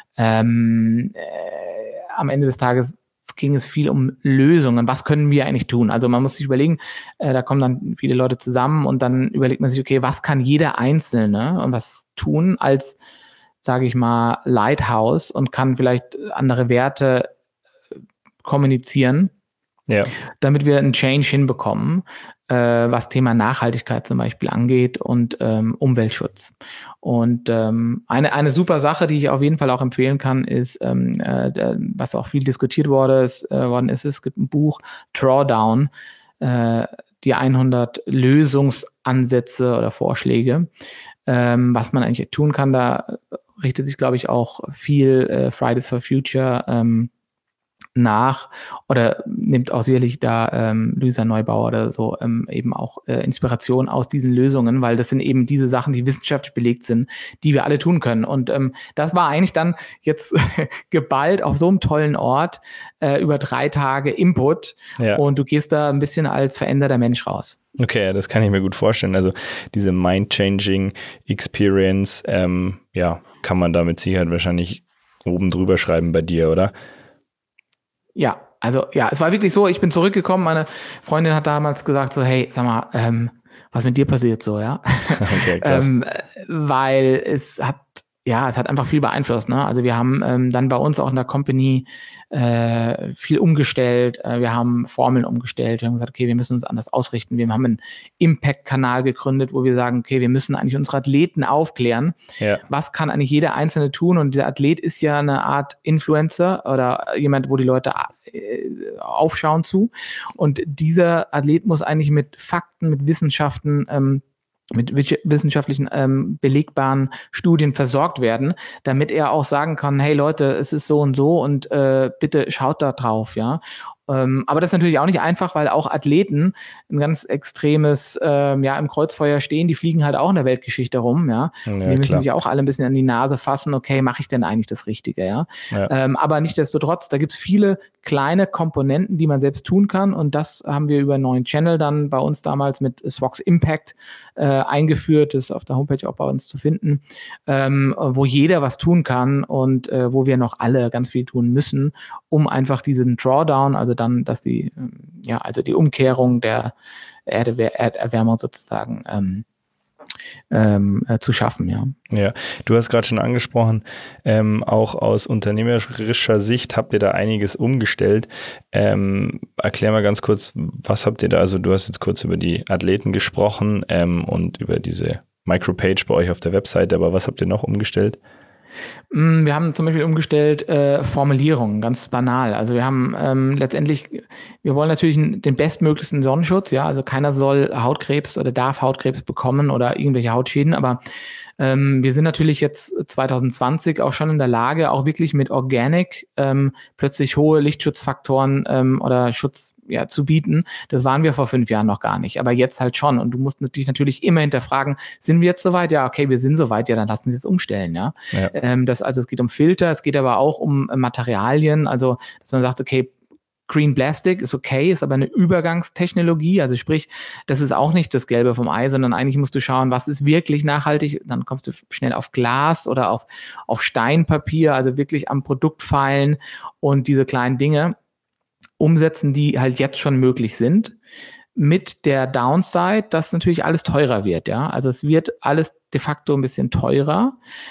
Ähm, äh, am Ende des Tages ging es viel um Lösungen. Was können wir eigentlich tun? Also man muss sich überlegen, äh, da kommen dann viele Leute zusammen und dann überlegt man sich, okay, was kann jeder Einzelne und was tun als, sage ich mal, Lighthouse und kann vielleicht andere Werte kommunizieren. Ja. Damit wir einen Change hinbekommen, äh, was Thema Nachhaltigkeit zum Beispiel angeht und ähm, Umweltschutz. Und ähm, eine, eine super Sache, die ich auf jeden Fall auch empfehlen kann, ist, ähm, äh, was auch viel diskutiert wurde, ist, äh, worden ist, es gibt ein Buch, Drawdown, äh, die hundert Lösungsansätze oder Vorschläge, ähm, was man eigentlich tun kann. Da richtet sich, glaube ich, auch viel äh, Fridays for Future ähm, nach oder nimmt auch sicherlich da ähm, Luisa Neubauer oder so ähm, eben auch äh, Inspiration aus diesen Lösungen, weil das sind eben diese Sachen, die wissenschaftlich belegt sind, die wir alle tun können. Und ähm, das war eigentlich dann jetzt geballt auf so einem tollen Ort äh, über drei Tage Input ja. und du gehst da ein bisschen als veränderter Mensch raus. Okay, das kann ich mir gut vorstellen. Also diese Mind-Changing Experience, ähm, ja, kann man da mit Sicherheit wahrscheinlich oben drüber schreiben bei dir, oder? Ja, also ja, es war wirklich so, ich bin zurückgekommen, meine Freundin hat damals gesagt so, hey, sag mal, ähm, was mit dir passiert so, ja? Okay, krass. ähm, weil es hat, ja, es hat einfach viel beeinflusst, ne? Also wir haben ähm, dann bei uns auch in der Company äh, viel umgestellt, äh, wir haben Formeln umgestellt, wir haben gesagt, okay, wir müssen uns anders ausrichten, wir haben einen Impact-Kanal gegründet, wo wir sagen, okay, wir müssen eigentlich unsere Athleten aufklären, ja. Was kann eigentlich jeder Einzelne tun und dieser Athlet ist ja eine Art Influencer oder jemand, wo die Leute äh, aufschauen zu und dieser Athlet muss eigentlich mit Fakten, mit Wissenschaften ähm, mit wissenschaftlichen ähm, belegbaren Studien versorgt werden, damit er auch sagen kann, hey Leute, es ist so und so und äh, bitte schaut da drauf, ja. Ähm, aber das ist natürlich auch nicht einfach, weil auch Athleten ein ganz extremes, ähm, ja, im Kreuzfeuer stehen, die fliegen halt auch in der Weltgeschichte rum, ja. ja die müssen klar. sich auch alle ein bisschen an die Nase fassen, okay, mache ich denn eigentlich das Richtige, ja. ja. Ähm, aber nichtsdestotrotz, da gibt es viele kleine Komponenten, die man selbst tun kann und das haben wir über einen neuen Channel dann bei uns damals mit Swox Impact äh, eingeführt, das ist auf der Homepage auch bei uns zu finden, ähm, wo jeder was tun kann und äh, wo wir noch alle ganz viel tun müssen, um einfach diesen Drawdown, also dann, dass die, ja, also die Umkehrung der Erde, Erderwärmung sozusagen ähm, ähm, äh, zu schaffen, ja. Ja, du hast gerade schon angesprochen, ähm, auch aus unternehmerischer Sicht habt ihr da einiges umgestellt. Ähm, erklär mal ganz kurz, was habt ihr da, also du hast jetzt kurz über die Athleten gesprochen ähm, und über diese Micropage bei euch auf der Webseite, aber was habt ihr noch umgestellt? Wir haben zum Beispiel umgestellt äh, Formulierungen, ganz banal. Also wir haben ähm, letztendlich, wir wollen natürlich den bestmöglichsten Sonnenschutz, ja, also keiner soll Hautkrebs oder darf Hautkrebs bekommen oder irgendwelche Hautschäden, aber ähm, wir sind natürlich jetzt zwanzig zwanzig auch schon in der Lage, auch wirklich mit Organic ähm, plötzlich hohe Lichtschutzfaktoren ähm, oder Schutz ja, zu bieten. Das waren wir vor fünf Jahren noch gar nicht, aber jetzt halt schon. Und du musst natürlich natürlich immer hinterfragen, sind wir jetzt soweit? Ja, okay, wir sind soweit, ja, dann lassen Sie es umstellen, ja. ja. Ähm, das, also es geht um Filter, es geht aber auch um äh, Materialien, also dass man sagt, okay, Green Plastic ist okay, ist aber eine Übergangstechnologie, also sprich, das ist auch nicht das Gelbe vom Ei, sondern eigentlich musst du schauen, was ist wirklich nachhaltig, dann kommst du schnell auf Glas oder auf, auf Steinpapier, also wirklich am Produkt feilen und diese kleinen Dinge umsetzen, die halt jetzt schon möglich sind, mit der Downside, dass natürlich alles teurer wird, ja, also es wird alles de facto ein bisschen teurer,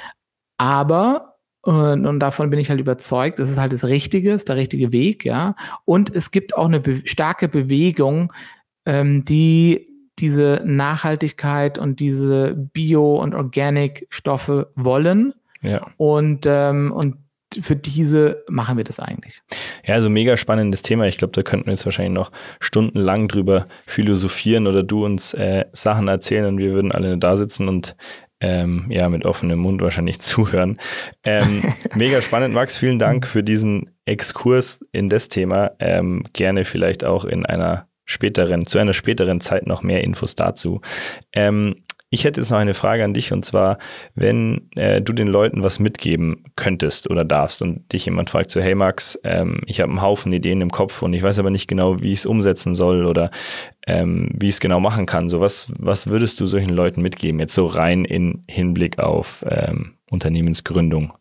aber Und, und davon bin ich halt überzeugt, das ist halt das Richtige, ist der richtige Weg, ja. Und es gibt auch eine be- starke Bewegung, ähm, die diese Nachhaltigkeit und diese Bio- und Organic-Stoffe wollen. Ja. Und, ähm, und für diese machen wir das eigentlich. Ja, also mega spannendes Thema. Ich glaube, da könnten wir jetzt wahrscheinlich noch stundenlang drüber philosophieren oder du uns äh, Sachen erzählen und wir würden alle da sitzen und Ähm, ja, mit offenem Mund wahrscheinlich zuhören. Ähm, mega spannend, Max. Vielen Dank für diesen Exkurs in das Thema. Ähm, gerne vielleicht auch in einer späteren, zu einer späteren Zeit noch mehr Infos dazu. Ähm, ich hätte jetzt noch eine Frage an dich und zwar, wenn äh, du den Leuten was mitgeben könntest oder darfst und dich jemand fragt so, hey Max, ähm, ich habe einen Haufen Ideen im Kopf und ich weiß aber nicht genau, wie ich es umsetzen soll oder ähm, wie ich es genau machen kann. So was, was würdest du solchen Leuten mitgeben, jetzt so rein in Hinblick auf ähm, Unternehmensgründung?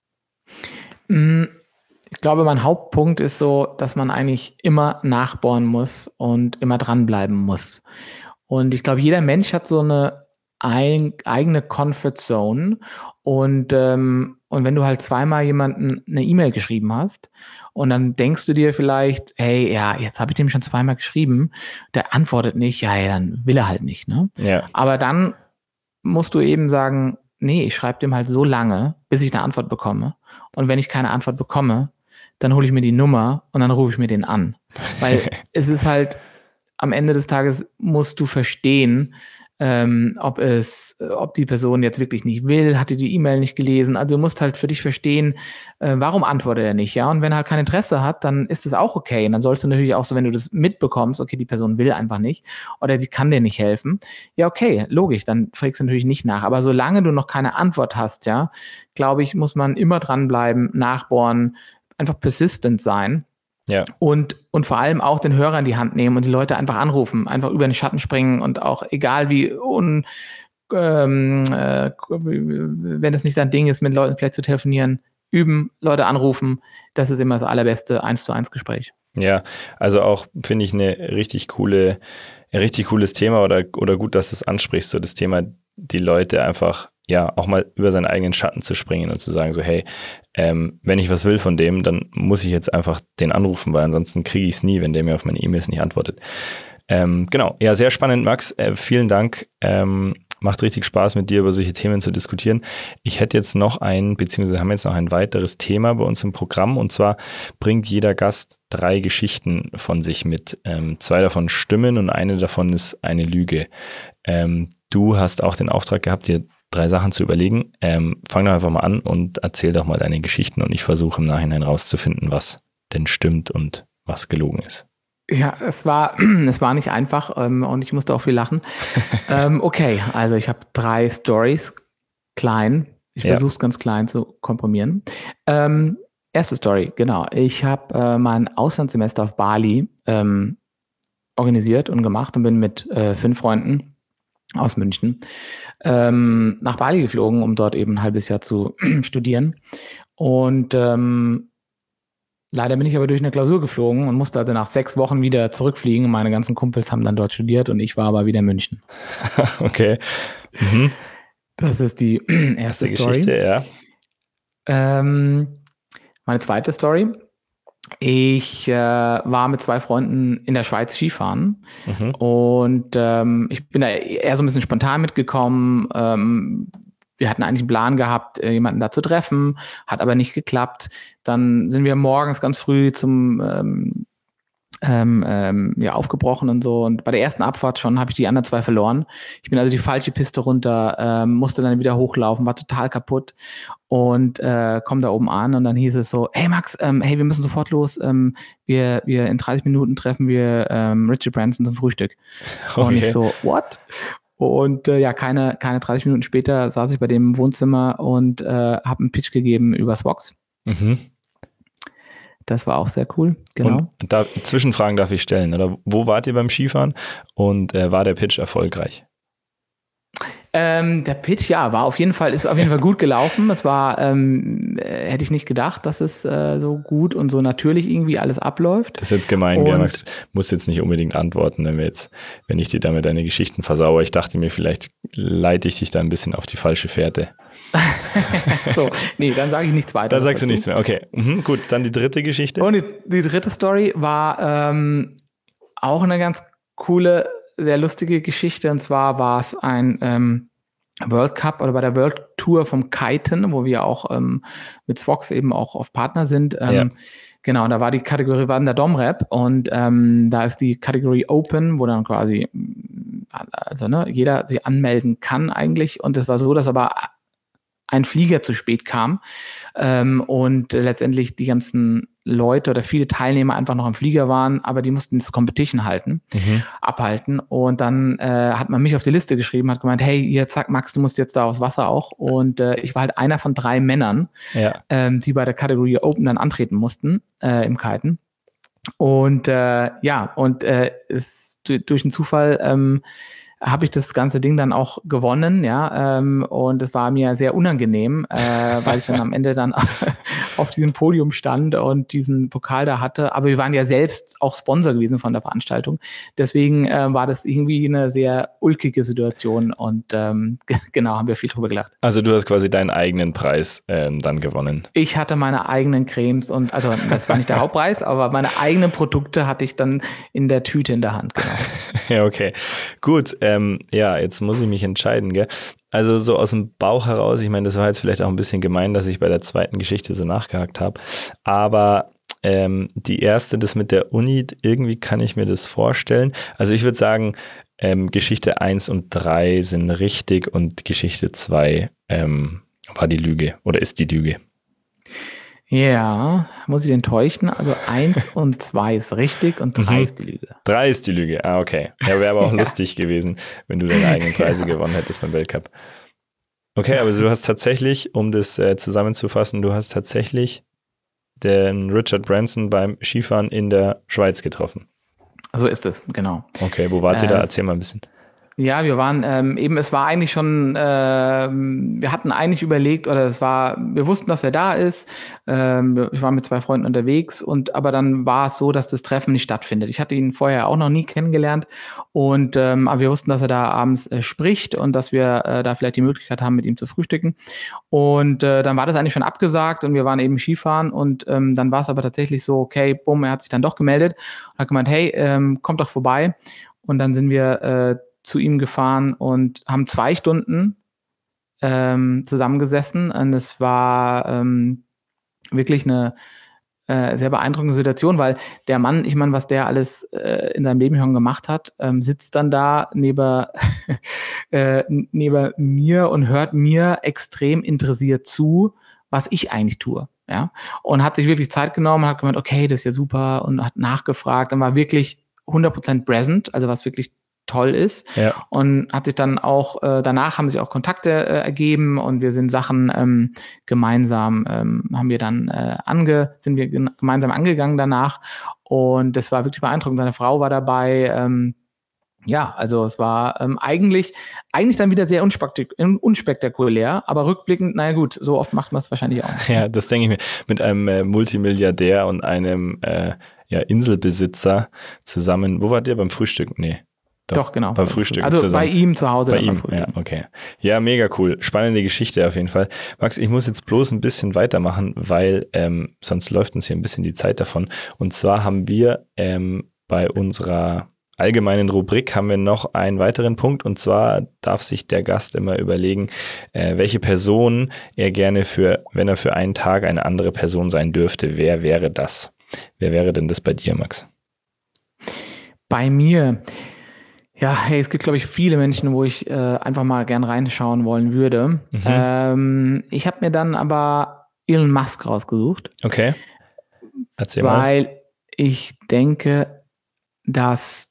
Ich glaube, mein Hauptpunkt ist so, dass man eigentlich immer nachbohren muss und immer dranbleiben muss. Und ich glaube, jeder Mensch hat so eine ein, eigene Comfort Zone und, ähm, und wenn du halt zweimal jemanden eine E-Mail geschrieben hast und dann denkst du dir vielleicht, hey, ja, jetzt habe ich dem schon zweimal geschrieben, der antwortet nicht, ja, ja, dann will er halt nicht, ne? Ja. Aber dann musst du eben sagen, nee, ich schreibe dem halt so lange, bis ich eine Antwort bekomme und wenn ich keine Antwort bekomme, dann hole ich mir die Nummer und dann rufe ich mir den an, weil es ist halt am Ende des Tages musst du verstehen, ähm, ob es, ob die Person jetzt wirklich nicht will, hat die die E-Mail nicht gelesen. Also du musst halt für dich verstehen, äh, warum antwortet er nicht, ja? Und wenn er halt kein Interesse hat, dann ist es auch okay. Und dann sollst du natürlich auch so, wenn du das mitbekommst, okay, die Person will einfach nicht oder die kann dir nicht helfen. Ja, okay, logisch, dann fragst du natürlich nicht nach. Aber solange du noch keine Antwort hast, ja, glaube ich, muss man immer dranbleiben, nachbohren, einfach persistent sein. Ja. Und, und vor allem auch den Hörer in die Hand nehmen und die Leute einfach anrufen, einfach über den Schatten springen und auch egal wie un, ähm, äh, wenn es nicht dein Ding ist, mit Leuten vielleicht zu telefonieren, üben, Leute anrufen, das ist immer das allerbeste eins zu eins Gespräch. Ja, also auch finde ich eine richtig coole, ein richtig cooles Thema oder, oder gut, dass du es ansprichst, so das Thema, die Leute einfach ja, auch mal über seinen eigenen Schatten zu springen und zu sagen so, hey, ähm, wenn ich was will von dem, dann muss ich jetzt einfach den anrufen, weil ansonsten kriege ich es nie, wenn der mir auf meine E-Mails nicht antwortet. Ähm, genau, ja, sehr spannend, Max. Äh, vielen Dank. Ähm, macht richtig Spaß, mit dir über solche Themen zu diskutieren. Ich hätte jetzt noch ein, beziehungsweise haben jetzt noch ein weiteres Thema bei uns im Programm, und zwar bringt jeder Gast drei Geschichten von sich mit. Ähm, zwei davon stimmen und eine davon ist eine Lüge. Ähm, du hast auch den Auftrag gehabt, dir drei Sachen zu überlegen. Ähm, fang doch einfach mal an und erzähl doch mal deine Geschichten und ich versuche im Nachhinein rauszufinden, was denn stimmt und was gelogen ist. Ja, es war, es war nicht einfach ähm, und ich musste auch viel lachen. ähm, okay, also ich habe drei Stories, klein. Ich Ja. versuche es ganz klein zu komprimieren. Ähm, erste Story, genau. Ich habe äh, mein Auslandssemester auf Bali ähm, organisiert und gemacht und bin mit äh, fünf Freunden aus München ähm, nach Bali geflogen, um dort eben ein halbes Jahr zu studieren. Und ähm, leider bin ich aber durch eine Klausur geflogen und musste also nach sechs Wochen wieder zurückfliegen. Meine ganzen Kumpels haben dann dort studiert und ich war aber wieder in München. Okay. Mhm. Das ist die erste Erste Story. Geschichte, ja. Ähm, meine zweite Story. Ich äh, war mit zwei Freunden in der Schweiz Skifahren Mhm. und ähm, ich bin da eher so ein bisschen spontan mitgekommen. Ähm, wir hatten eigentlich einen Plan gehabt, äh, jemanden da zu treffen, hat aber nicht geklappt. Dann sind wir morgens ganz früh zum ähm, ähm, ähm, ja, aufgebrochen und so. Und bei der ersten Abfahrt schon habe ich die anderen zwei verloren. Ich bin also die falsche Piste runter, ähm, musste dann wieder hochlaufen, war total kaputt und äh, komme da oben an und dann hieß es so, hey Max, ähm, hey, wir müssen sofort los. Ähm, wir, wir in dreißig Minuten treffen wir ähm, Richie Branson zum Frühstück. Okay. Und ich so, what? Und äh, ja, keine, keine dreißig Minuten später saß ich bei dem im Wohnzimmer und äh, habe einen Pitch gegeben über Swox. Mhm. Das war auch sehr cool, genau. Und da, Zwischenfragen darf ich stellen, oder? Wo wart ihr beim Skifahren und äh, war der Pitch erfolgreich? Ähm, der Pitch, ja, war auf jeden Fall, ist auf jeden Fall gut gelaufen. Es war, ähm, äh, hätte ich nicht gedacht, dass es äh, so gut und so natürlich irgendwie alles abläuft. Das ist jetzt gemein, Und- gell, Max? Musst jetzt nicht unbedingt antworten, wenn wir jetzt, wenn ich dir damit deine Geschichten versauere. Ich dachte mir, vielleicht leite ich dich da ein bisschen auf die falsche Fährte. So, nee, dann sage ich nichts weiter. Da sagst du nichts mehr. Okay, mhm, gut. Dann die dritte Geschichte. Und die, die dritte Story war ähm, auch eine ganz coole, sehr lustige Geschichte. Und zwar war es ein ähm, World Cup oder bei der World Tour vom Kiten, wo wir auch ähm, mit Swox eben auch auf Partner sind. Ähm, Ja. Genau, und da war die Kategorie war der Dom-Rap und ähm, da ist die Kategorie Open, wo dann quasi also ne, jeder sich anmelden kann eigentlich. Und es war so, dass aber ein Flieger zu spät kam ähm, und äh, letztendlich die ganzen Leute oder viele Teilnehmer einfach noch im Flieger waren, aber die mussten das Competition halten, Mhm. abhalten. Und dann äh, hat man mich auf die Liste geschrieben, hat gemeint, hey, hier, zack, Max, du musst jetzt da aufs Wasser auch. Und äh, ich war halt einer von drei Männern, Ja. ähm, die bei der Kategorie Open dann antreten mussten äh, im Kiten. Und äh, ja, und äh, ist durch einen Zufall ähm, habe ich das ganze Ding dann auch gewonnen, ja, ähm, und es war mir sehr unangenehm, äh, weil ich dann am Ende dann auf diesem Podium stand und diesen Pokal da hatte, aber wir waren ja selbst auch Sponsor gewesen von der Veranstaltung, deswegen äh, war das irgendwie eine sehr ulkige Situation und ähm, g- genau, haben wir viel drüber gelacht. Also du hast quasi deinen eigenen Preis ähm, dann gewonnen. Ich hatte meine eigenen Cremes und, also das war nicht der Hauptpreis, aber meine eigenen Produkte hatte ich dann in der Tüte in der Hand, genau. Ja, okay. Gut, ähm, ja, jetzt muss ich mich entscheiden, gell? Also so aus dem Bauch heraus, ich meine, das war jetzt vielleicht auch ein bisschen gemein, dass ich bei der zweiten Geschichte so nachgehakt habe, aber ähm, die erste, das mit der Uni, irgendwie kann ich mir das vorstellen. Also ich würde sagen, ähm, Geschichte eins und drei sind richtig und Geschichte zwei ähm, war die Lüge oder ist die Lüge. Ja, muss ich enttäuschen. Also eins und zwei ist richtig und drei Mhm. ist die Lüge. Drei ist die Lüge, ah okay. Ja, wäre aber auch Ja. lustig gewesen, wenn du deine eigenen Preise Ja. gewonnen hättest beim Weltcup. Okay, aber du hast tatsächlich, um das äh, zusammenzufassen, du hast tatsächlich den Richard Branson beim Skifahren in der Schweiz getroffen. So ist es, genau. Okay, wo wart ihr da? Äh, Erzähl mal ein bisschen. Ja, wir waren ähm, eben, es war eigentlich schon, ähm, wir hatten eigentlich überlegt, oder es war, wir wussten, dass er da ist. Ähm, ich war mit zwei Freunden unterwegs und aber dann war es so, dass das Treffen nicht stattfindet. Ich hatte ihn vorher auch noch nie kennengelernt und ähm, aber wir wussten, dass er da abends äh, spricht und dass wir äh, da vielleicht die Möglichkeit haben, mit ihm zu frühstücken. Und äh, dann war das eigentlich schon abgesagt und wir waren eben Skifahren und ähm, dann war es aber tatsächlich so, okay, bumm, er hat sich dann doch gemeldet und hat gemeint, hey, ähm, kommt doch vorbei. Und dann sind wir äh, zu ihm gefahren und haben zwei Stunden ähm, zusammengesessen. Und es war ähm, wirklich eine äh, sehr beeindruckende Situation, weil der Mann, ich meine, was der alles äh, in seinem Leben schon gemacht hat, ähm, sitzt dann da neben, äh, neben mir und hört mir extrem interessiert zu, was ich eigentlich tue. Ja? Und hat sich wirklich Zeit genommen, hat gemeint, okay, das ist ja super und hat nachgefragt und war wirklich hundert Prozent present, also was wirklich toll ist. Ja. Und hat sich dann auch, äh, danach haben sich auch Kontakte äh, ergeben und wir sind Sachen ähm, gemeinsam, ähm, haben wir dann äh, ange, sind wir gemeinsam angegangen danach und das war wirklich beeindruckend. Seine Frau war dabei, ähm, ja, also es war ähm, eigentlich, eigentlich dann wieder sehr unspektak- unspektakulär, aber rückblickend, naja gut, so oft macht man es wahrscheinlich auch. Ja, das denke ich mir. Mit einem äh, Multimilliardär und einem äh, ja, Inselbesitzer zusammen. Wo wart ihr beim Frühstück? Nee. Doch, Doch genau. Beim Frühstück also zusammen. bei ihm zu Hause. Bei ihm, ja, okay. Ja, mega cool. Spannende Geschichte auf jeden Fall. Max, ich muss jetzt bloß ein bisschen weitermachen, weil ähm, sonst läuft uns hier ein bisschen die Zeit davon. Und zwar haben wir ähm, bei unserer allgemeinen Rubrik haben wir noch einen weiteren Punkt und zwar darf sich der Gast immer überlegen, äh, welche Person er gerne für, wenn er für einen Tag eine andere Person sein dürfte, wer wäre das? Wer wäre denn das bei dir, Max? Bei mir, ja, hey, es gibt, glaube ich, viele Menschen, wo ich äh, einfach mal gern reinschauen wollen würde. Mhm. Ähm, ich habe mir dann aber Elon Musk rausgesucht. Okay. Erzähl weil mal. Weil ich denke, dass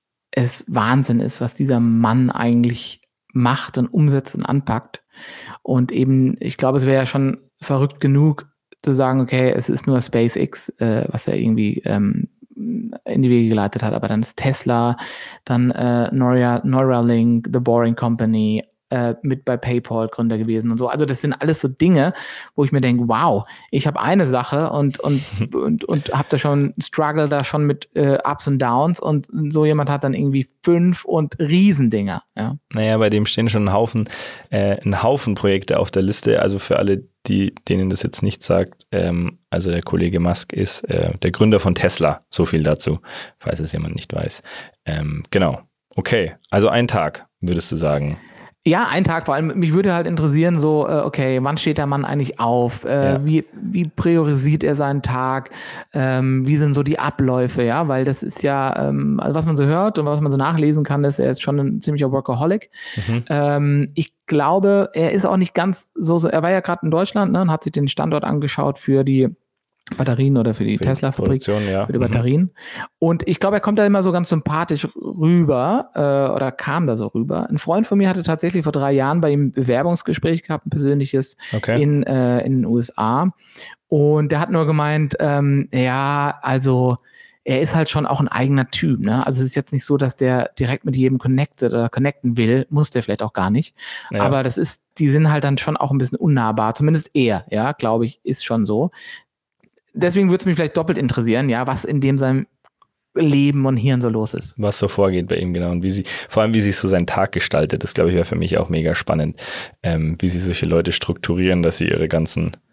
es Wahnsinn ist, was dieser Mann eigentlich macht und umsetzt und anpackt. Und eben, ich glaube, es wäre ja schon verrückt genug zu sagen, okay, es ist nur SpaceX, äh, was er irgendwie ähm, in die Wege geleitet hat, aber dann ist Tesla, dann äh, Neura, Neuralink, The Boring Company, äh, mit bei PayPal Gründer gewesen und so. Also das sind alles so Dinge, wo ich mir denke, wow, ich habe eine Sache und und und, und habe da schon Struggle da schon mit äh, Ups und Downs und so jemand hat dann irgendwie fünf und Riesendinger. Ja. Naja, bei dem stehen schon ein Haufen, äh, ein Haufen Projekte auf der Liste. Also für alle, die denen das jetzt nicht sagt, ähm, also der Kollege Musk ist äh, der Gründer von Tesla. So viel dazu, falls es jemand nicht weiß. Ähm, genau. Okay, also ein Tag, würdest du sagen? Ja, ein Tag, vor allem, mich würde halt interessieren, so, äh, okay, wann steht der Mann eigentlich auf? Äh, ja. wie, wie priorisiert er seinen Tag? Ähm, wie sind so die Abläufe, ja? Weil das ist ja, ähm, also was man so hört und was man so nachlesen kann, ist, er ist schon ein ziemlicher Workaholic. Mhm. Ähm, ich glaube, er ist auch nicht ganz so, so er war ja gerade in Deutschland, ne, und hat sich den Standort angeschaut für die Batterien oder für die Tesla-Fabrik, ja. für die mhm. Batterien. Und ich glaube, er kommt da immer so ganz sympathisch rüber äh, oder kam da so rüber. Ein Freund von mir hatte tatsächlich vor drei Jahren bei ihm ein Bewerbungsgespräch gehabt, ein persönliches okay. in, äh, in den U S A. Und der hat nur gemeint, ähm, ja, also er ist halt schon auch ein eigener Typ. Ne? Also es ist jetzt nicht so, dass der direkt mit jedem connected oder connecten will, muss der vielleicht auch gar nicht. Ja. Aber das ist, die sind halt dann schon auch ein bisschen unnahbar. Zumindest er, ja, glaube ich, ist schon so. Deswegen würde es mich vielleicht doppelt interessieren, ja, was in dem seinem Leben und Hirn so los ist. Was so vorgeht bei ihm, genau. Und wie sie, vor allem wie sich so sein Tag gestaltet, das glaube ich wäre für mich auch mega spannend, ähm, wie sie solche Leute strukturieren, dass sie ihre ganzen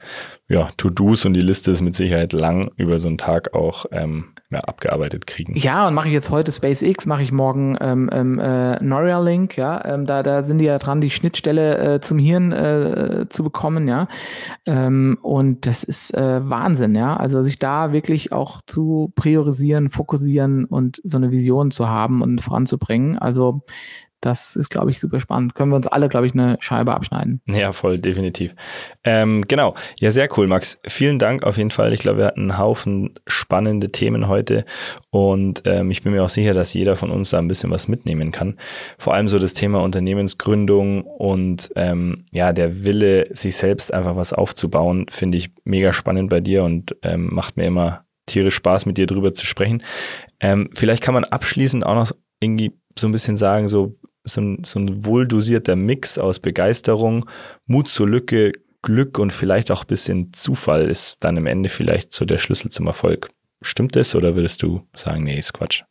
ja, To-Dos und die Liste ist mit Sicherheit lang über so einen Tag auch ähm, ja, abgearbeitet kriegen. Ja, und mache ich jetzt heute SpaceX, mache ich morgen ähm, ähm, äh, Neuralink, ja, ähm, da, da sind die ja dran, die Schnittstelle äh, zum Hirn äh, zu bekommen, ja, ähm, und das ist äh, Wahnsinn, ja, also sich da wirklich auch zu priorisieren, fokussieren und so eine Vision zu haben und voranzubringen, also das ist, glaube ich, super spannend. Können wir uns alle, glaube ich, eine Scheibe abschneiden. Ja, voll, definitiv. Ähm, genau. Ja, sehr cool, Max. Vielen Dank auf jeden Fall. Ich glaube, wir hatten einen Haufen spannende Themen heute und ähm, ich bin mir auch sicher, dass jeder von uns da ein bisschen was mitnehmen kann. Vor allem so das Thema Unternehmensgründung und ähm, ja, der Wille, sich selbst einfach was aufzubauen, finde ich mega spannend bei dir und ähm, macht mir immer tierisch Spaß, mit dir drüber zu sprechen. Ähm, vielleicht kann man abschließend auch noch irgendwie so ein bisschen sagen, so So ein, so ein wohldosierter Mix aus Begeisterung, Mut zur Lücke, Glück und vielleicht auch ein bisschen Zufall ist dann am Ende vielleicht so der Schlüssel zum Erfolg. Stimmt das oder würdest du sagen, nee, ist Quatsch?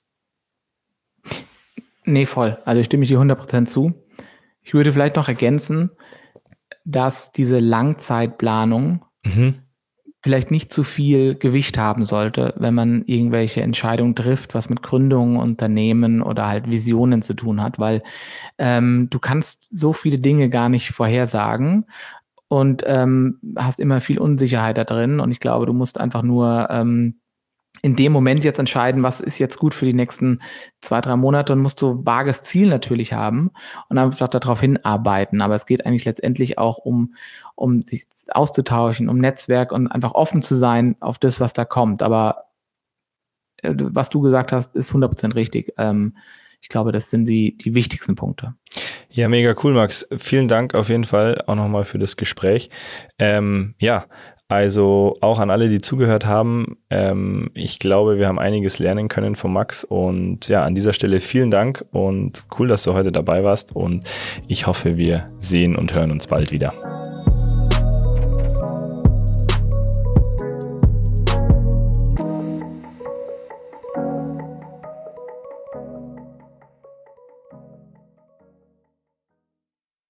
Nee, voll. Also stimme ich dir hundert Prozent zu. Ich würde vielleicht noch ergänzen, dass diese Langzeitplanung Mhm. vielleicht nicht zu viel Gewicht haben sollte, wenn man irgendwelche Entscheidungen trifft, was mit Gründungen, Unternehmen oder halt Visionen zu tun hat, weil ähm, du kannst so viele Dinge gar nicht vorhersagen und ähm, hast immer viel Unsicherheit da drin und ich glaube, du musst einfach nur ähm, in dem Moment jetzt entscheiden, was ist jetzt gut für die nächsten zwei, drei Monate und musst so ein vages Ziel natürlich haben und einfach darauf hinarbeiten. Aber es geht eigentlich letztendlich auch um, um sich auszutauschen, um Netzwerk und einfach offen zu sein auf das, was da kommt. Aber äh, was du gesagt hast, ist hundert Prozent richtig. Ähm, ich glaube, das sind die, die wichtigsten Punkte. Ja, mega cool, Max. Vielen Dank auf jeden Fall auch nochmal für das Gespräch. Ähm, ja, also auch an alle, die zugehört haben. Ähm, ich glaube, wir haben einiges lernen können von Max und ja, an dieser Stelle vielen Dank und cool, dass du heute dabei warst und ich hoffe, wir sehen und hören uns bald wieder.